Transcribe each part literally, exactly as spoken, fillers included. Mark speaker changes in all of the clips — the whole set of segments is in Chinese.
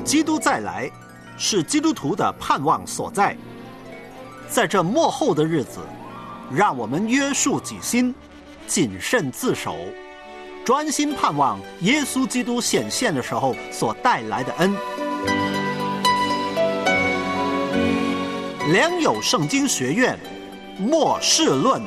Speaker 1: 基督再来是基督徒的盼望所在。在这末后的日子，让我们约束己心，谨慎自守，专心盼望耶稣基督显现的时候所带来的恩。良友圣经学院末世论。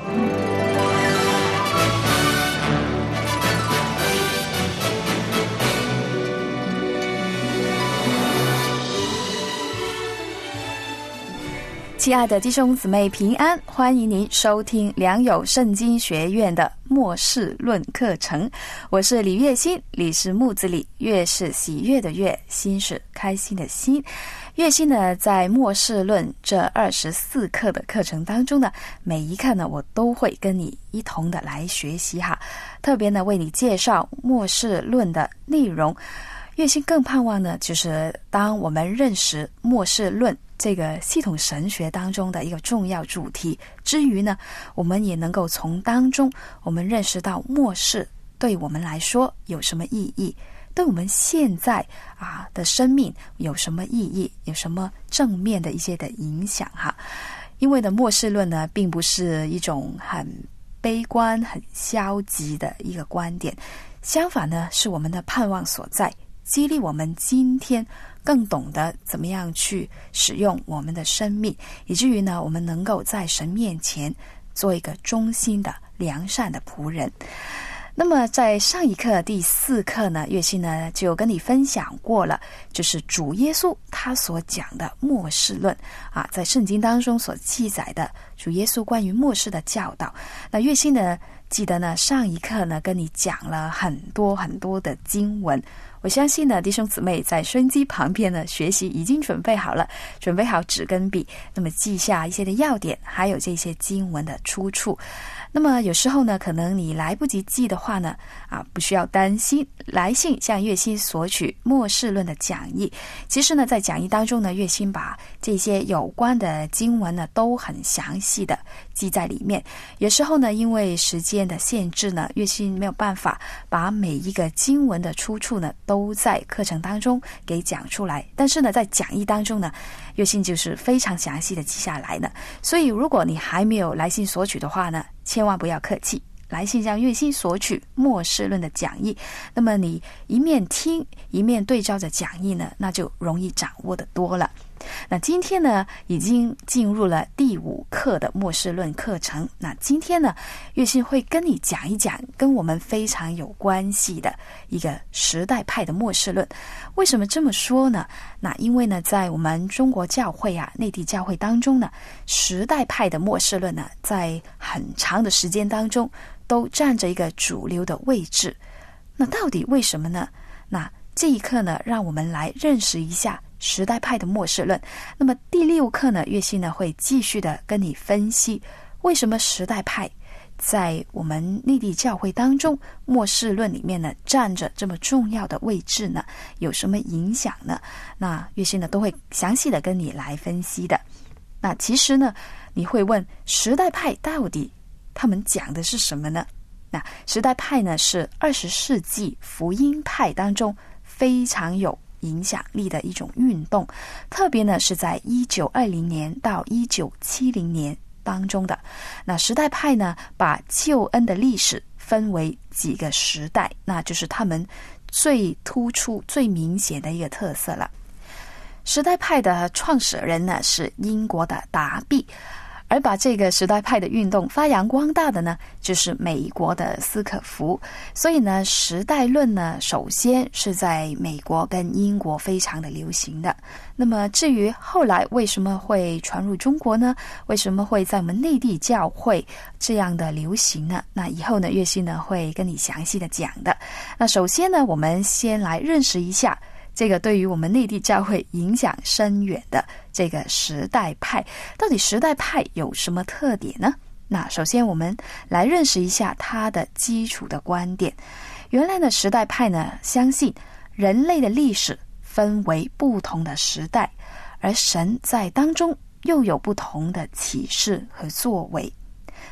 Speaker 2: 亲爱的弟兄姊妹平安，欢迎您收听良友圣经学院的末世论课程。我是李月心，李是木子李，月是喜悦的月，心是开心的心。月心呢，在末世论这二十四课的课程当中呢，每一课呢我都会跟你一同的来学习哈，特别呢为你介绍末世论的内容。月心更盼望呢，就是当我们认识末世论这个系统神学当中的一个重要主题之余呢，我们也能够从当中我们认识到末世对我们来说有什么意义，对我们现在啊的生命有什么意义，有什么正面的一些的影响哈。因为呢，末世论呢并不是一种很悲观很消极的一个观点，相反呢是我们的盼望所在，激励我们今天更懂得怎么样去使用我们的生命，以至于呢我们能够在神面前做一个忠心的良善的仆人。那么在上一课第四课呢，月心呢就跟你分享过了，就是主耶稣他所讲的末世论啊，在圣经当中所记载的主耶稣关于末世的教导。那月心呢记得呢上一课呢跟你讲了很多很多的经文，我相信呢弟兄姊妹在收音机旁边呢学习已经准备好了，准备好纸跟笔，那么记下一些的要点，还有这些经文的出处。那么有时候呢可能你来不及记的话呢啊，不需要担心，来信向月心索取末世论的讲义。其实呢在讲义当中呢，月心把这些有关的经文呢都很详细的记在里面。有时候呢因为时间的限制呢，月心没有办法把每一个经文的出处呢都在课程当中给讲出来，但是呢在讲义当中呢，月心就是非常详细的记下来呢。所以如果你还没有来信索取的话呢，千万不要客气，来信向月心索取末世论的讲义，那么你一面听一面对照着讲义呢，那就容易掌握得多了。那今天呢已经进入了第五课的末世论课程，那今天呢月心会跟你讲一讲跟我们非常有关系的一个时代派的末世论。为什么这么说呢？那因为呢在我们中国教会啊内地教会当中呢，时代派的末世论呢在很长的时间当中都占着一个主流的位置。那到底为什么呢？那这一课呢让我们来认识一下时代派的末世论。那么第六课呢，月心呢会继续的跟你分析为什么时代派在我们内地教会当中末世论里面呢占着这么重要的位置呢，有什么影响呢？那月心呢都会详细的跟你来分析的。那其实呢你会问，时代派到底他们讲的是什么呢？那时代派呢是二十世纪福音派当中非常有影响力的一种运动，特别呢是在一九二零年到一九七零年当中的。那时代派呢把救恩的历史分为几个时代，那就是他们最突出最明显的一个特色了。时代派的创始人呢是英国的达毕，而把这个时代派的运动发扬光大的呢就是美国的斯可夫。所以呢时代论呢首先是在美国跟英国非常的流行的。那么至于后来为什么会传入中国呢？为什么会在我们内地教会这样的流行呢？那以后呢月心呢会跟你详细的讲的。那首先呢我们先来认识一下这个对于我们内地教会影响深远的这个时代派。到底时代派有什么特点呢？那首先我们来认识一下它的基础的观点。原来的时代派呢相信人类的历史分为不同的时代，而神在当中又有不同的启示和作为。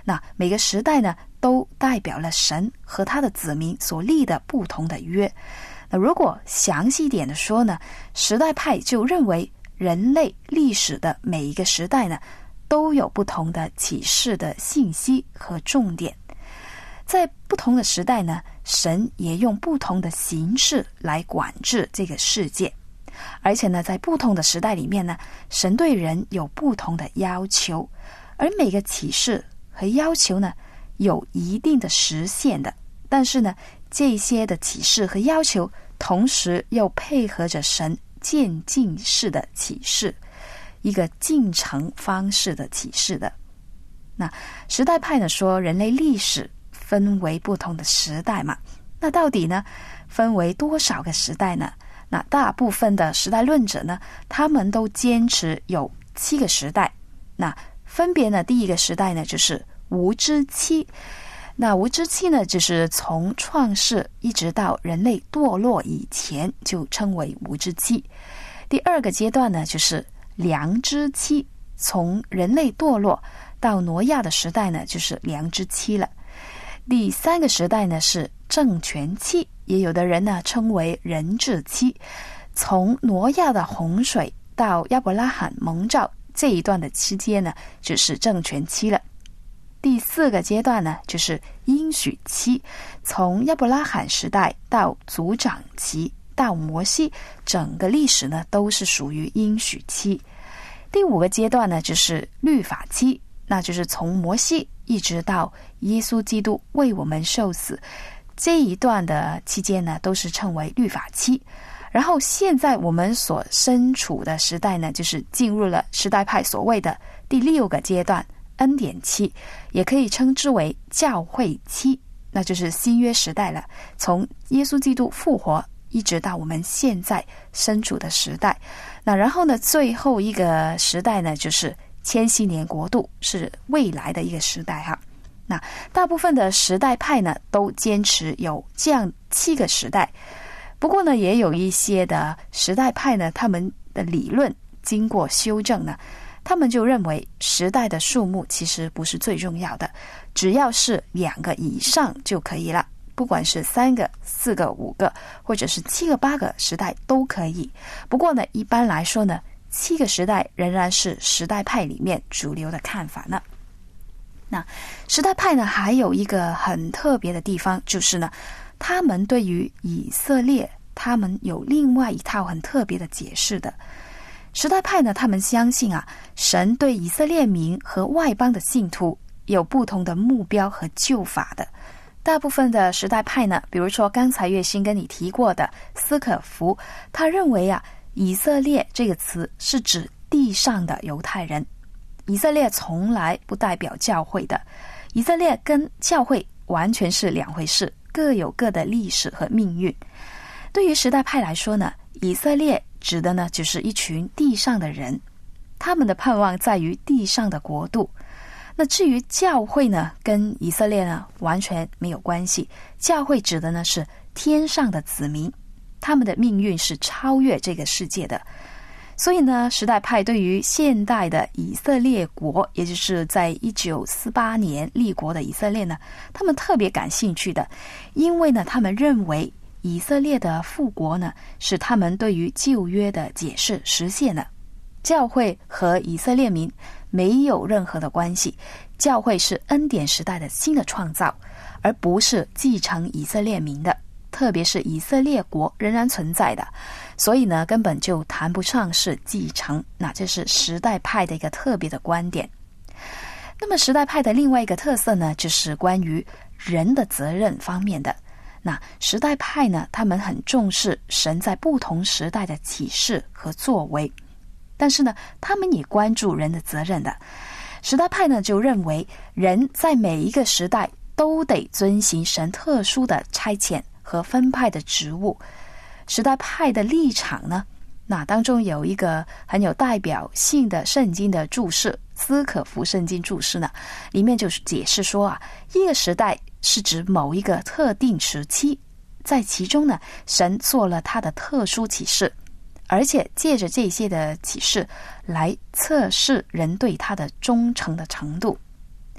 Speaker 2: 那每个时代呢，都代表了神和他的子民所立的不同的约。那如果详细一点的说呢，时代派就认为人类历史的每一个时代呢，都有不同的启示的信息和重点。在不同的时代呢，神也用不同的形式来管制这个世界。而且呢，在不同的时代里面呢，神对人有不同的要求，而每个启示和要求呢，有一定的实现的。但是呢，这些的启示和要求同时又配合着神渐进式的启示，一个进程方式的启示的。那时代派呢说，人类历史分为不同的时代嘛，那到底呢分为多少个时代呢？那大部分的时代论者呢，他们都坚持有七个时代。那分别呢，第一个时代呢就是无知期。那无知期呢，就是从创世一直到人类堕落以前，就称为无知期。第二个阶段呢，就是良知期，从人类堕落到挪亚的时代呢，就是良知期了。第三个时代呢是政权期，也有的人呢称为人治期，从挪亚的洪水到亚伯拉罕蒙召这一段的期间呢，就是政权期了。第四个阶段呢，就是应许期，从亚伯拉罕时代到族长期到摩西，整个历史呢都是属于应许期。第五个阶段呢，就是律法期，那就是从摩西一直到耶稣基督为我们受死，这一段的期间呢，都是称为律法期。然后现在我们所身处的时代呢，就是进入了时代派所谓的第六个阶段，恩典期，也可以称之为教会期，那就是新约时代了，从耶稣基督复活一直到我们现在身处的时代。那然后呢，最后一个时代呢，就是千禧年国度，是未来的一个时代哈。那大部分的时代派呢，都坚持有这样七个时代。不过呢，也有一些的时代派呢，他们的理论经过修正呢，他们就认为时代的数目其实不是最重要的，只要是两个以上就可以了，不管是三个、四个、五个，或者是七个、八个时代都可以。不过呢，一般来说呢，七个时代仍然是时代派里面主流的看法呢。那时代派呢，还有一个很特别的地方，就是呢，他们对于以色列，他们有另外一套很特别的解释的。时代派呢，他们相信啊，神对以色列民和外邦的信徒有不同的目标和救法的。大部分的时代派呢，比如说刚才月星跟你提过的斯可夫，他认为啊，以色列这个词是指地上的犹太人，以色列从来不代表教会的，以色列跟教会完全是两回事，各有各的历史和命运。对于时代派来说呢，以色列指的呢就是一群地上的人，他们的盼望在于地上的国度。那至于教会呢，跟以色列呢完全没有关系，教会指的呢是天上的子民，他们的命运是超越这个世界的。所以呢，时代派对于现代的以色列国，也就是在一九四八年立国的以色列呢，他们特别感兴趣的，因为呢，他们认为以色列的复国呢，是他们对于旧约的解释实现了。教会和以色列民没有任何的关系，教会是恩典时代的新的创造，而不是继承以色列民的，特别是以色列国仍然存在的，所以呢，根本就谈不上是继承。那这是时代派的一个特别的观点。那么时代派的另外一个特色呢，就是关于人的责任方面的。那时代派呢，他们很重视神在不同时代的启示和作为，但是呢，他们也关注人的责任的。时代派呢，就认为人在每一个时代都得遵行神特殊的差遣和分派的职务。时代派的立场呢，那当中有一个很有代表性的圣经的注释，斯可夫圣经注释呢，里面就是解释说啊，一个时代是指某一个特定时期，在其中呢，神做了他的特殊启示，而且借着这些的启示来测试人对他的忠诚的程度。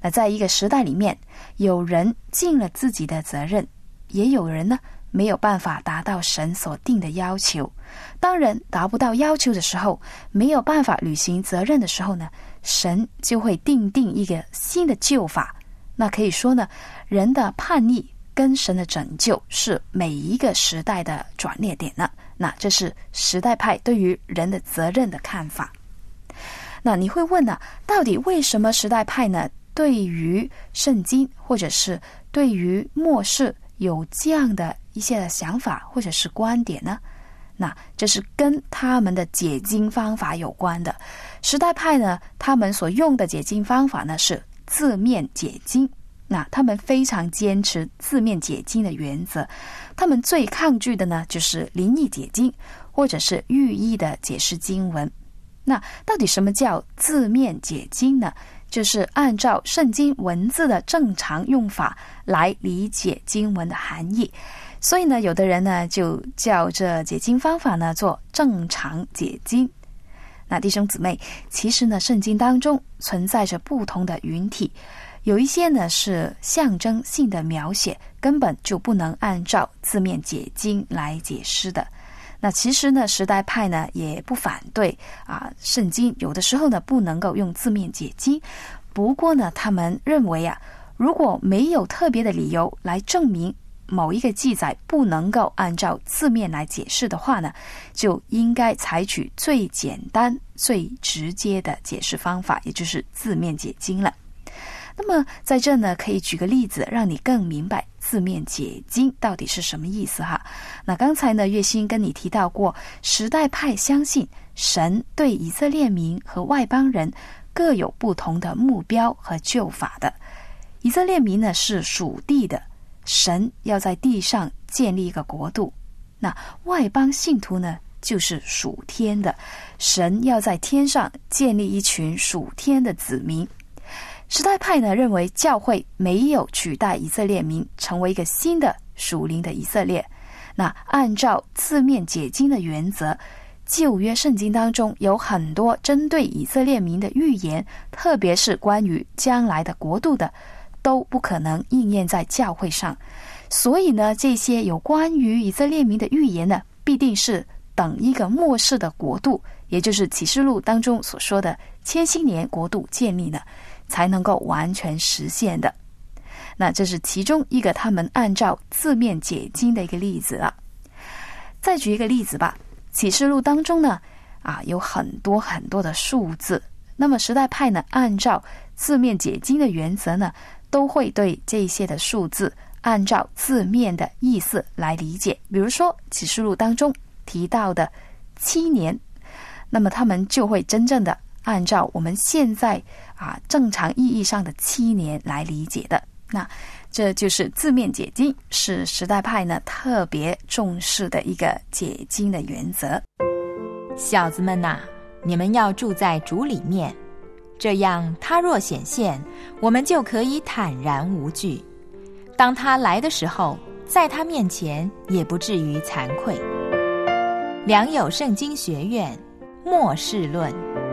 Speaker 2: 那在一个时代里面，有人尽了自己的责任，也有人呢没有办法达到神所定的要求。当人达不到要求的时候，没有办法履行责任的时候呢，神就会定定一个新的救法。那可以说呢，人的叛逆跟神的拯救是每一个时代的转捩点呢。那这是时代派对于人的责任的看法。那你会问呢，到底为什么时代派呢对于圣经或者是对于末世有这样的一些的想法或者是观点呢？那这是跟他们的解经方法有关的。时代派呢，他们所用的解经方法呢是字面解经。那他们非常坚持字面解经的原则，他们最抗拒的呢就是灵意解经或者是寓意的解释经文。那到底什么叫字面解经呢？就是按照圣经文字的正常用法来理解经文的含义。所以呢，有的人呢就叫这解经方法呢做正常解经。那弟兄姊妹，其实呢圣经当中存在着不同的云体，有一些呢是象征性的描写，根本就不能按照字面解经来解释的。那其实呢时代派呢也不反对啊，圣经有的时候呢不能够用字面解经，不过呢他们认为啊，如果没有特别的理由来证明某一个记载不能够按照字面来解释的话呢，就应该采取最简单最直接的解释方法，也就是字面解经了。那么在这呢可以举个例子让你更明白字面解经到底是什么意思哈。那刚才呢月薪跟你提到过，时代派相信神对以色列民和外邦人各有不同的目标和救法的。以色列民呢是属地的，神要在地上建立一个国度。那外邦信徒呢就是属天的，神要在天上建立一群属天的子民。时代派呢认为教会没有取代以色列民成为一个新的属灵的以色列。那按照字面解经的原则，旧约圣经当中有很多针对以色列民的预言，特别是关于将来的国度的，都不可能应验在教会上。所以呢这些有关于以色列民的预言呢，必定是等一个末世的国度，也就是启示录当中所说的千禧年国度建立呢，才能够完全实现的。那这是其中一个他们按照字面解经的一个例子了。再举一个例子吧，启示录当中呢啊有很多很多的数字，那么时代派呢按照字面解经的原则呢，都会对这些的数字按照字面的意思来理解。比如说启示录当中提到的七年，那么他们就会真正的按照我们现在啊正常意义上的七年来理解的。那这就是字面解经，是时代派呢特别重视的一个解经的原则。
Speaker 3: 小子们呐，你们要住在主里面，这样他若显现，我们就可以坦然无惧。当他来的时候，在他面前也不至于惭愧。良友圣经学院末世论。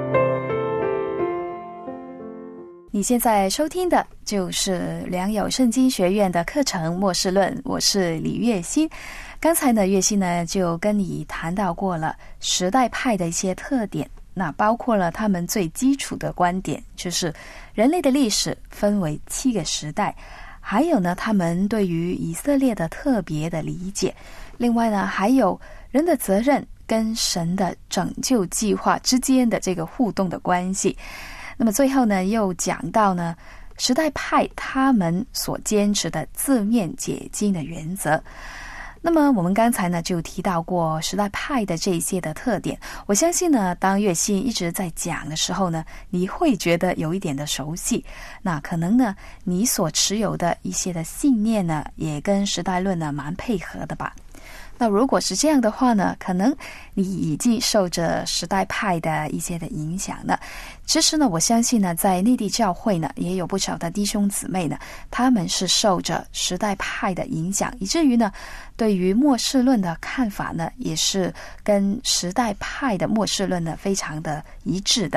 Speaker 2: 你现在收听的就是良友圣经学院的课程末世论，我是李月欣。刚才呢月欣呢就跟你谈到过了时代派的一些特点，那包括了他们最基础的观点，就是人类的历史分为七个时代，还有呢他们对于以色列的特别的理解，另外呢还有人的责任跟神的拯救计划之间的这个互动的关系。那么最后呢又讲到呢时代派他们所坚持的字面解经的原则。那么我们刚才呢就提到过时代派的这些的特点，我相信呢当月信一直在讲的时候呢，你会觉得有一点的熟悉。那可能呢你所持有的一些的信念呢也跟时代论呢蛮配合的吧。那如果是这样的话呢，可能你已经受着时代派的一些的影响了。其实呢我相信呢在内地教会呢也有不少的弟兄姊妹呢，他们是受着时代派的影响，以至于呢对于末世论的看法呢也是跟时代派的末世论呢非常的一致的。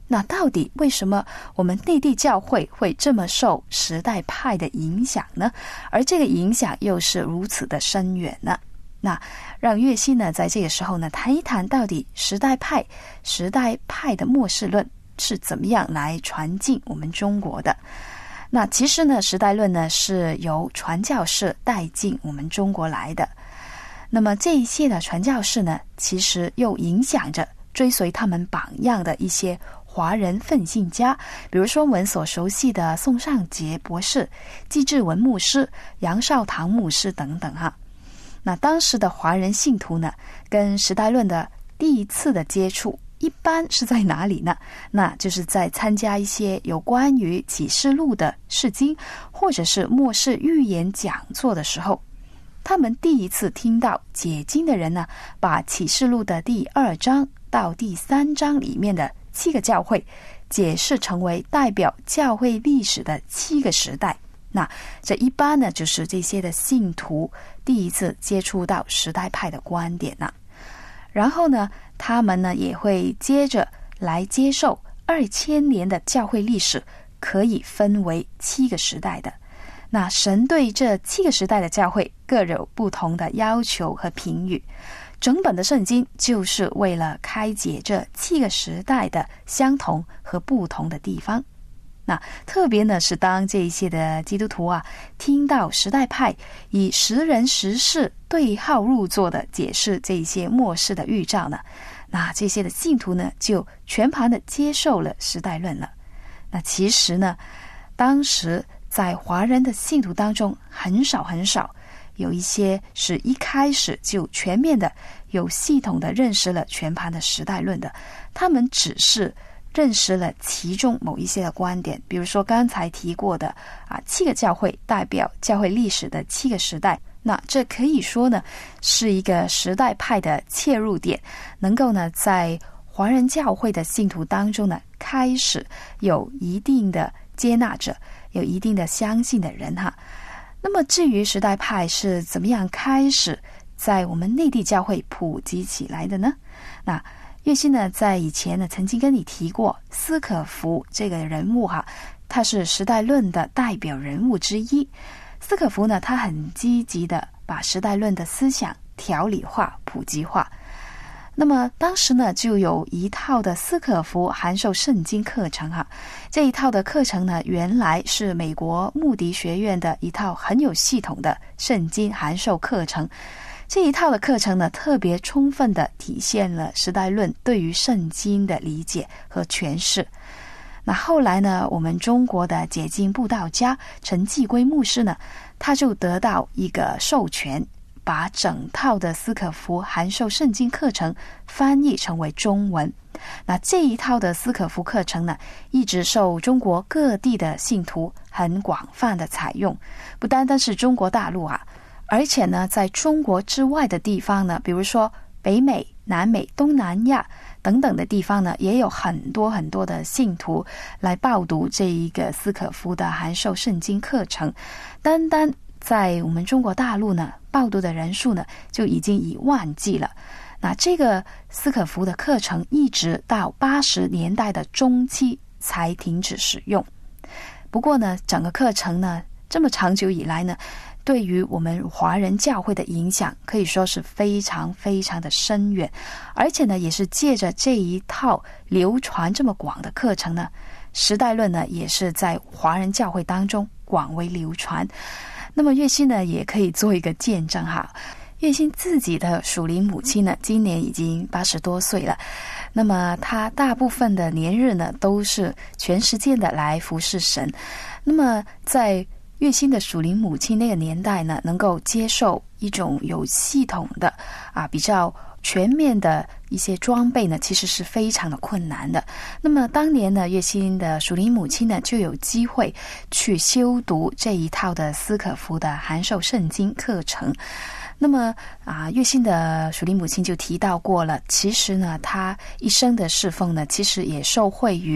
Speaker 2: 那到底为什么我们内地教会会这么受时代派的影响呢？而这个影响又是如此的深远呢？那让岳西呢在这个时候呢谈一谈，到底时代派时代派的末世论是怎么样来传进我们中国的。那其实呢，时代论呢是由传教士带进我们中国来的。那么这一些的传教士呢，其实又影响着追随他们榜样的一些华人奋信家，比如说我们所熟悉的宋尚杰博士、季志文牧师、杨少堂牧师等等哈。那当时的华人信徒呢，跟时代论的第一次的接触一般是在哪里呢？那就是在参加一些有关于启示录的释经或者是末世预言讲座的时候，他们第一次听到解经的人呢，把启示录的第二章到第三章里面的七个教会解释成为代表教会历史的七个时代。那这一般呢，就是这些的信徒第一次接触到时代派的观点呢、啊。然后呢，他们呢也会接着来接受二千年的教会历史可以分为七个时代的。那神对这七个时代的教会各有不同的要求和评语，整本的圣经就是为了开解这七个时代的相同和不同的地方。那特别呢是当这一些的基督徒啊，听到时代派以时人时事对号入座的解释这一些末世的预兆呢，那这些的信徒呢就全盘的接受了时代论了。那其实呢，当时在华人的信徒当中很少很少有一些是一开始就全面的有系统的认识了全盘的时代论的，他们只是认识了其中某一些的观点，比如说刚才提过的啊，七个教会代表教会历史的七个时代。那这可以说呢是一个时代派的切入点，能够呢在华人教会的信徒当中呢开始有一定的接纳者，有一定的相信的人哈。那么至于时代派是怎么样开始在我们内地教会普及起来的呢？那岳西呢在以前呢曾经跟你提过斯可夫这个人物哈，他是时代论的代表人物之一。斯可夫呢他很积极的把时代论的思想条理化普及化。那么当时呢就有一套的斯可夫函授圣经课程哈，这一套的课程呢原来是美国穆迪学院的一套很有系统的圣经函授课程。这一套的课程呢特别充分地体现了时代论对于圣经的理解和诠释。那后来呢，我们中国的解经布道家陈继圭牧师呢，他就得到一个授权，把整套的斯可夫函授圣经课程翻译成为中文。那这一套的斯可夫课程呢，一直受中国各地的信徒很广泛的采用，不单单是中国大陆啊，而且呢在中国之外的地方呢，比如说北美、南美、东南亚等等的地方呢，也有很多很多的信徒来报读这一个斯可夫的函授圣经课程。单单在我们中国大陆呢，报读的人数呢就已经以万计了。那这个斯可夫的课程一直到八十年代的中期才停止使用。不过呢，整个课程呢这么长久以来呢，对于我们华人教会的影响可以说是非常非常的深远，而且呢也是借着这一套流传这么广的课程呢，时代论呢也是在华人教会当中广为流传。那么岳心呢也可以做一个见证哈，岳心自己的属灵母亲呢今年已经八十多岁了，那么她大部分的年日呢都是全时间的来服侍神。那么在岳心的属灵母亲那个年代呢，能够接受一种有系统的啊比较全面的一些装备呢，其实是非常的困难的。那么当年呢，岳心的属灵母亲呢就有机会去修读这一套的斯可夫的函授圣经课程。那么啊，岳心的属灵母亲就提到过了，其实呢，她一生的侍奉呢，其实也受惠于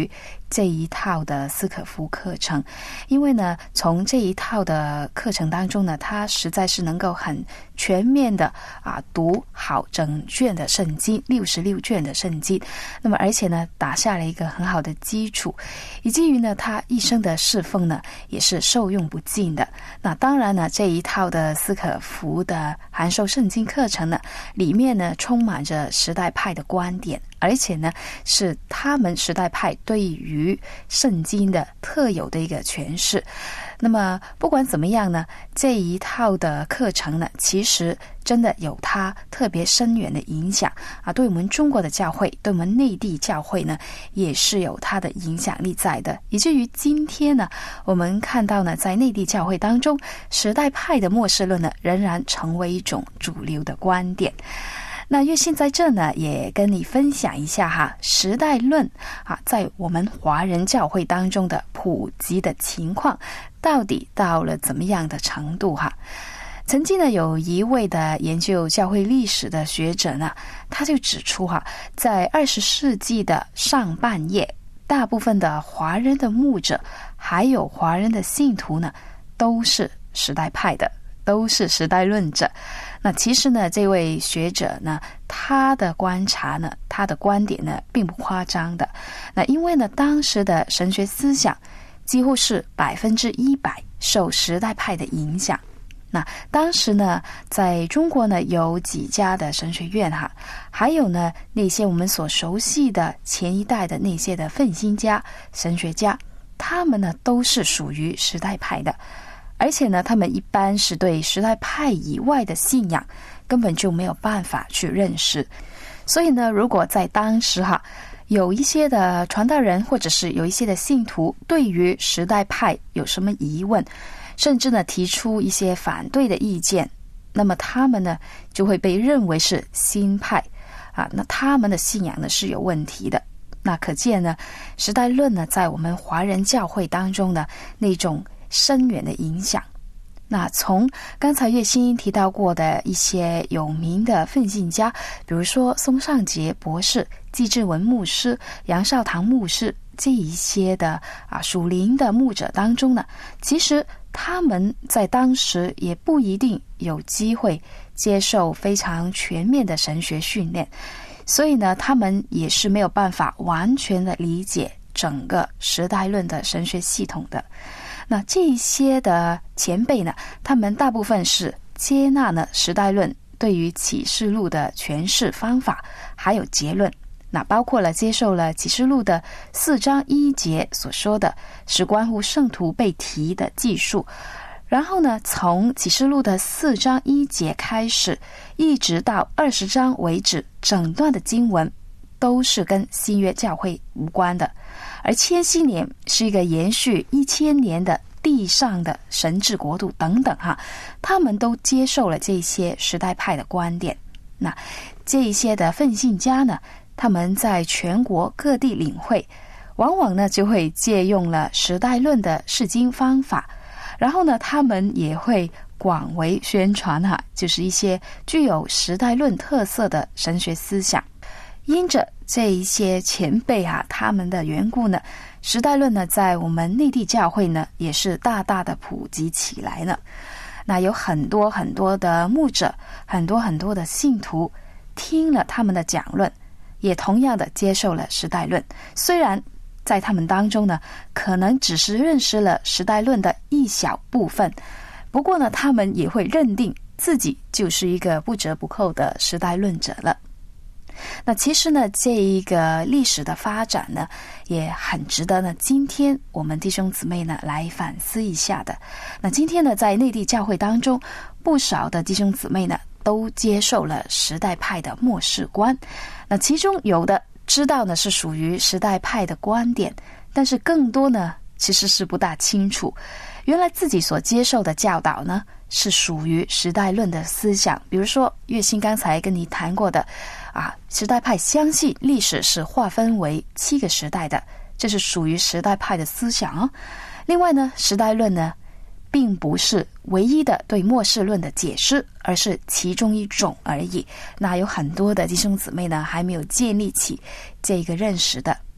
Speaker 2: 这一套的斯可夫课程，因为呢从这一套的课程当中呢，它实在是能够很全面的啊读好整卷的圣经，六十六卷的圣经，那么而且呢打下了一个很好的基础，以至于呢他一生的侍奉呢也是受用不尽的。那当然呢，这一套的斯可夫的函授圣经课程呢，里面呢充满着时代派的观点，而且呢是他们时代派对于圣经的特有的一个诠释。那么不管怎么样呢，这一套的课程呢，其实真的有它特别深远的影响啊，对我们中国的教会，对我们内地教会呢，也是有它的影响力在的。以至于今天呢，我们看到呢，在内地教会当中，时代派的末世论呢，仍然成为一种主流的观点。那月信在这呢，也跟你分享一下哈，时代论啊，在我们华人教会当中的普及的情况，到底到了怎么样的程度哈？曾经呢，有一位的研究教会历史的学者呢，他就指出哈，在二十世纪的上半叶，大部分的华人的牧者，还有华人的信徒呢，都是时代派的，都是时代论者。那其实呢，这位学者呢，他的观察呢，他的观点呢，并不夸张的。那因为呢，当时的神学思想几乎是百分之一百受时代派的影响。那当时呢，在中国呢，有几家的神学院哈，还有呢，那些我们所熟悉的前一代的那些的奋心家、神学家，他们呢，都是属于时代派的。而且呢，他们一般是对时代派以外的信仰根本就没有办法去认识。所以呢，如果在当时哈，有一些的传道人或者是有一些的信徒对于时代派有什么疑问，甚至呢提出一些反对的意见，那么他们呢就会被认为是新派啊，那他们的信仰呢是有问题的。那可见呢，时代论呢在我们华人教会当中的那种深远的影响。那从刚才月欣提到过的一些有名的奋信家，比如说松上节博士、季志文牧师、杨少堂牧师，这一些的啊属灵的牧者当中呢，其实他们在当时也不一定有机会接受非常全面的神学训练，所以呢，他们也是没有办法完全的理解整个时代论的神学系统的。那这一些的前辈呢，他们大部分是接纳了时代论对于启示录的诠释方法还有结论，那包括了接受了启示录的四章一节所说的是关乎圣徒被提的记述，然后呢，从启示录的四章一节开始一直到二十章为止，整段的经文都是跟新约教会无关的。而千禧年是一个延续一千年的地上的神治国度等等哈，他们都接受了这些时代派的观点。那这一些的奋信家呢，他们在全国各地领会，往往呢就会借用了时代论的释经方法，然后呢他们也会广为宣传哈，就是一些具有时代论特色的神学思想。因着这一些前辈啊，他们的缘故呢，时代论呢在我们内地教会呢也是大大的普及起来了。那有很多很多的牧者，很多很多的信徒听了他们的讲论，也同样的接受了时代论。虽然在他们当中呢，可能只是认识了时代论的一小部分，不过呢，他们也会认定自己就是一个不折不扣的时代论者了。那其实呢，这一个历史的发展呢，也很值得呢，今天我们弟兄姊妹呢来反思一下的。那今天呢，在内地教会当中，不少的弟兄姊妹呢，都接受了时代派的末世观。那其中有的知道呢是属于时代派的观点，但是更多呢，其实是不大清楚，原来自己所接受的教导呢，是属于时代论的思想。比如说月欣刚才跟你谈过的啊，时代派相信历史是划分为七个时代的，这是属于时代派的思想哦。另外呢，时代论呢并不是唯一的对末世论的解释，而是其中一种而已。那有很多的弟兄姊妹呢还没有建立起这个认识的。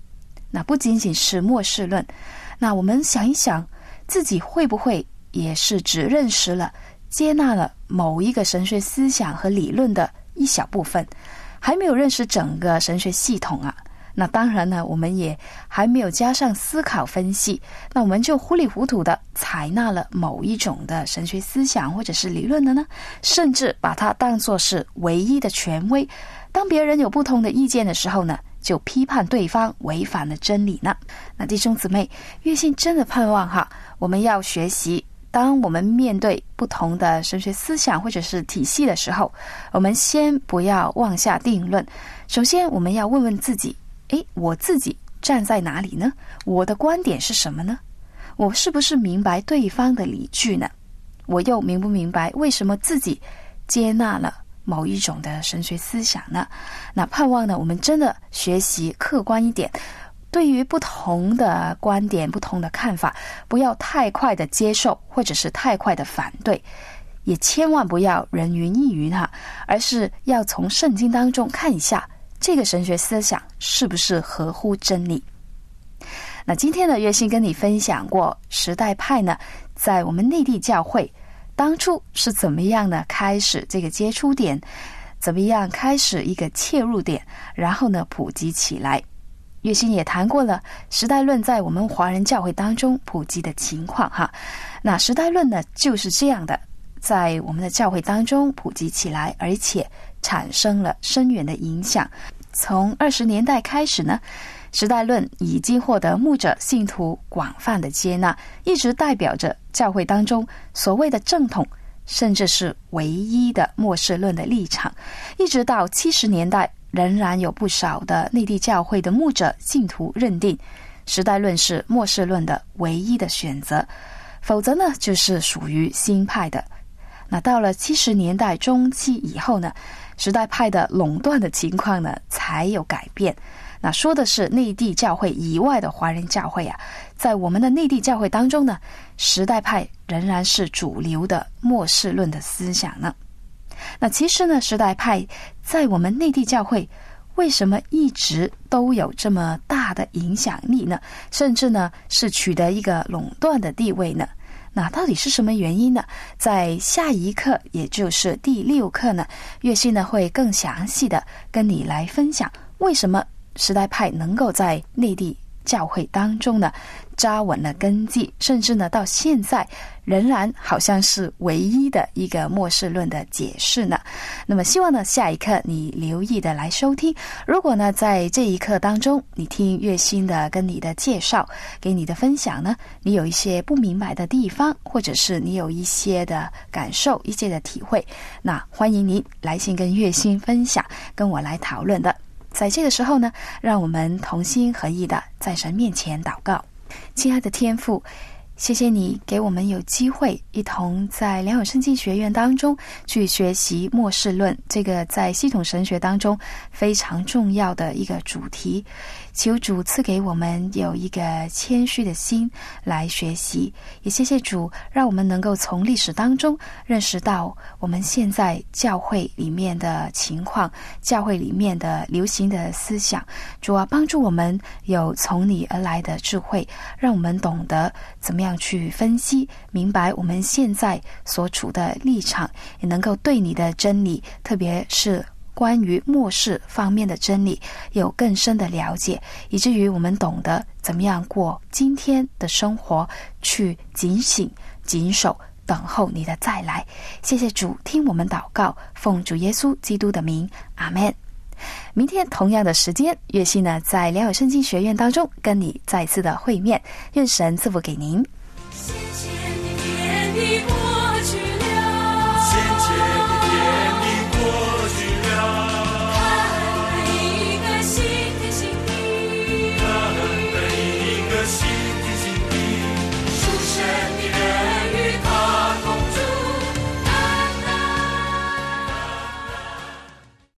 Speaker 2: 那不仅仅是末世论，那我们想一想，自己会不会也是只认识了、接纳了某一个神学思想和理论的一小部分，还没有认识整个神学系统啊？那当然呢，我们也还没有加上思考分析，那我们就糊里糊涂的采纳了某一种的神学思想或者是理论的呢，甚至把它当作是唯一的权威。当别人有不同的意见的时候呢，就批判对方违反了真理呢。那弟兄姊妹，月信真的盼望哈，我们要学习，当我们面对不同的神学思想或者是体系的时候，我们先不要妄下定论。首先我们要问问自己，诶，我自己站在哪里呢？我的观点是什么呢？我是不是明白对方的理据呢？我又明不明白为什么自己接纳了某一种的神学思想呢？那盼望呢，我们真的学习客观一点，对于不同的观点、不同的看法，不要太快的接受，或者是太快的反对，也千万不要人云亦云哈，而是要从圣经当中看一下这个神学思想是不是合乎真理。那今天呢，月信跟你分享过时代派呢，在我们内地教会当初是怎么样呢开始这个接触点，怎么样开始一个切入点，然后呢普及起来。月信也谈过了时代论在我们华人教会当中普及的情况哈。那时代论呢就是这样的，在我们的教会当中普及起来，而且产生了深远的影响。从二十年代开始呢，时代论已经获得牧者信徒广泛的接纳，一直代表着教会当中所谓的正统，甚至是唯一的末世论的立场。一直到七十年代，仍然有不少的内地教会的牧者信徒认定时代论是末世论的唯一的选择，否则呢就是属于新派的。那到了七十年代中期以后呢，时代派的垄断的情况呢才有改变。那说的是内地教会以外的华人教会啊，在我们的内地教会当中呢，时代派仍然是主流的末世论的思想呢。那其实呢，时代派在我们内地教会为什么一直都有这么大的影响力呢？甚至呢是取得一个垄断的地位呢？那到底是什么原因呢？在下一课，也就是第六课呢，月信呢会更详细的跟你来分享为什么时代派能够在内地教会当中呢扎稳了根基，甚至呢到现在仍然好像是唯一的一个末世论的解释呢。那么希望呢下一课你留意的来收听。如果呢在这一课当中你听月薪的跟你的介绍，给你的分享呢，你有一些不明白的地方，或者是你有一些的感受，一些的体会，那欢迎您来信跟月薪分享，跟我来讨论的。在这个时候呢，让我们同心合意的在神面前祷告。亲爱的天父，谢谢你给我们有机会一同在良友圣经学院当中去学习末世论，这个在系统神学当中非常重要的一个主题。求主赐给我们有一个谦虚的心来学习，也谢谢主让我们能够从历史当中认识到我们现在教会里面的情况，教会里面的流行的思想。主啊，帮助我们有从你而来的智慧，让我们懂得怎么样去分析明白我们现在所处的立场，也能够对你的真理，特别是关于末世方面的真理有更深的了解，以至于我们懂得怎么样过今天的生活，去警醒谨守等候你的再来。谢谢主，听我们祷告，奉主耶稣基督的名，阿们。明天同样的时间，月信呢在良友圣经学院当中跟你再次的会面，愿神赐福给您。
Speaker 4: 先前的天已过去了，
Speaker 5: 先前的天已过去了，
Speaker 4: 看了一个新的新地，
Speaker 5: 看了一个新